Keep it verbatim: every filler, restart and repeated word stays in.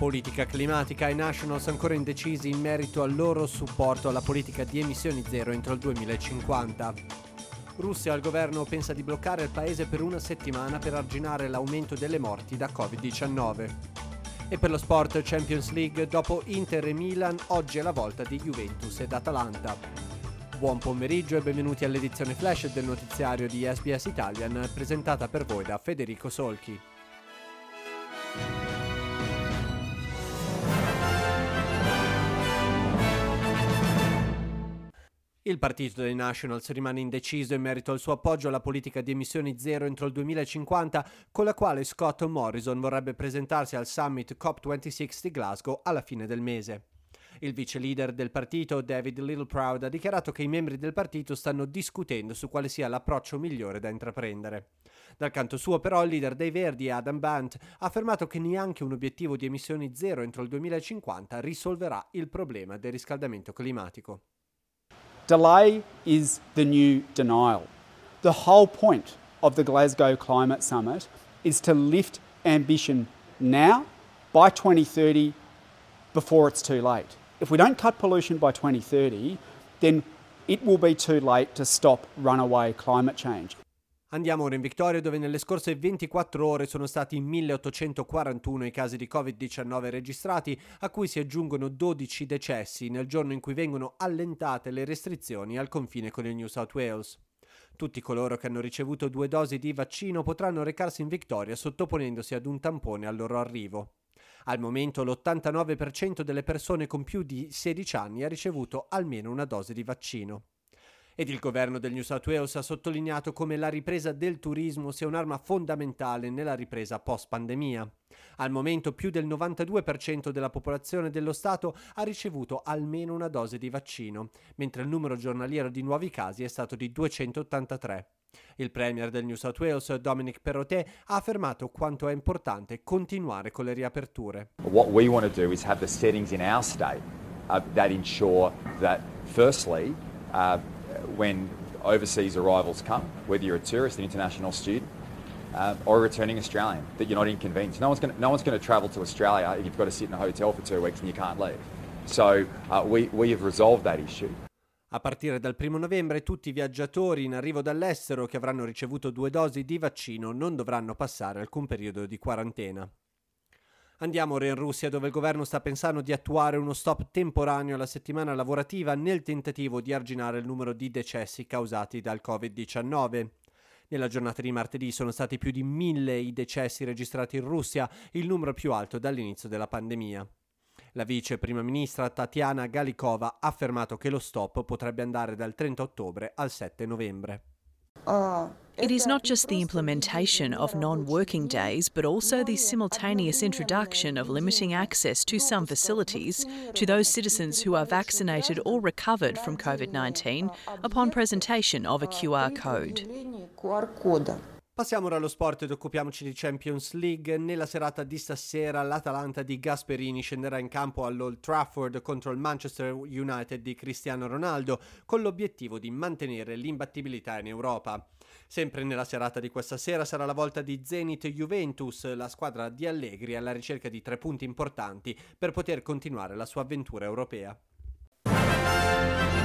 Politica climatica, i Nationals ancora indecisi in merito al loro supporto alla politica di emissioni zero entro il duemilacinquanta. Russia al governo pensa di bloccare il paese per una settimana per arginare l'aumento delle morti da covid diciannove. E per lo sport Champions League, dopo Inter e Milan, oggi è la volta di Juventus ed Atalanta. Buon pomeriggio e benvenuti all'edizione flash del notiziario di S B S Italian, presentata per voi da Federico Solchi. Il partito dei Nationals rimane indeciso in merito al suo appoggio alla politica di emissioni zero entro il duemilacinquanta, con la quale Scott Morrison vorrebbe presentarsi al summit COP ventisei di Glasgow alla fine del mese. Il vice leader del partito, David Littleproud, ha dichiarato che i membri del partito stanno discutendo su quale sia l'approccio migliore da intraprendere. Dal canto suo, però, il leader dei Verdi, Adam Bant, ha affermato che neanche un obiettivo di emissioni zero entro il duemilacinquanta risolverà il problema del riscaldamento climatico. Delay is the new denial. The whole point of the Glasgow Climate Summit is to lift ambition now by twenty thirty before it's too late. If we don't cut pollution by twenty thirty, then it will be too late to stop runaway climate change. Andiamo ora in Victoria, dove nelle scorse ventiquattro ore sono stati milleottocentoquarantuno i casi di covid diciannove registrati, a cui si aggiungono dodici decessi nel giorno in cui vengono allentate le restrizioni al confine con il New South Wales. Tutti coloro che hanno ricevuto due dosi di vaccino potranno recarsi in Victoria sottoponendosi ad un tampone al loro arrivo. Al momento l'ottantanove per cento delle persone con più di sedici anni ha ricevuto almeno una dose di vaccino. Ed il governo del New South Wales ha sottolineato come la ripresa del turismo sia un'arma fondamentale nella ripresa post-pandemia. Al momento più del novantadue per cento della popolazione dello Stato ha ricevuto almeno una dose di vaccino, mentre il numero giornaliero di nuovi casi è stato di duecentottantatré. Il premier del New South Wales, Dominic Perrottet, ha affermato quanto è importante continuare con le riaperture. What we want to do is have the settings in our state uh, that ensure that, firstly, uh, when overseas arrivals come, whether you're a tourist, an international student, uh, or a returning Australian, that you're not inconvenienced. No one's going no one's going to travel to Australia if you've got to sit in a hotel for two weeks and you can't leave. So uh, we we have resolved that issue. A partire dal primo novembre tutti i viaggiatori in arrivo dall'estero che avranno ricevuto due dosi di vaccino non dovranno passare alcun periodo di quarantena. Andiamo ora in Russia, dove il governo sta pensando di attuare uno stop temporaneo alla settimana lavorativa nel tentativo di arginare il numero di decessi causati dal covid diciannove. Nella giornata di martedì sono stati più di mille i decessi registrati in Russia, il numero più alto dall'inizio della pandemia. La vice prima ministra Tatiana Galikova ha affermato che lo stop potrebbe andare dal trenta ottobre al sette novembre. It is not just the implementation of non-working days, but also the simultaneous introduction of limiting access to some facilities to those citizens who are vaccinated or recovered from covid nineteen upon presentation of a Q R code. Passiamo ora allo sport ed occupiamoci di Champions League. Nella serata di stasera l'Atalanta di Gasperini scenderà in campo all'Old Trafford contro il Manchester United di Cristiano Ronaldo con l'obiettivo di mantenere l'imbattibilità in Europa. Sempre nella serata di questa sera sarà la volta di Zenit Juventus, la squadra di Allegri alla ricerca di tre punti importanti per poter continuare la sua avventura europea.